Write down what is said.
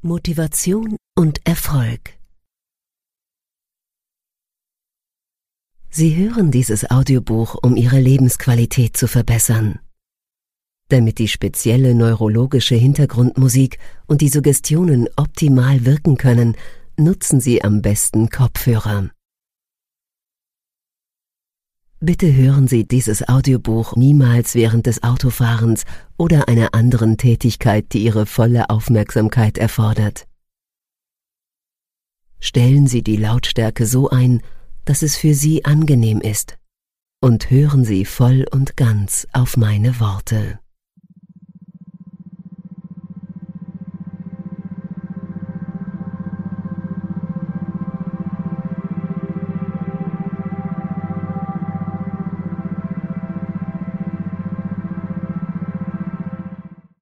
Motivation und Erfolg. Sie hören dieses Audiobuch, um Ihre Lebensqualität zu verbessern. Damit die spezielle neurologische Hintergrundmusik und die Suggestionen optimal wirken können, nutzen Sie am besten Kopfhörer. Bitte hören Sie dieses Audiobuch niemals während des Autofahrens oder einer anderen Tätigkeit, die Ihre volle Aufmerksamkeit erfordert. Stellen Sie die Lautstärke so ein, dass es für Sie angenehm ist, und hören Sie voll und ganz auf meine Worte.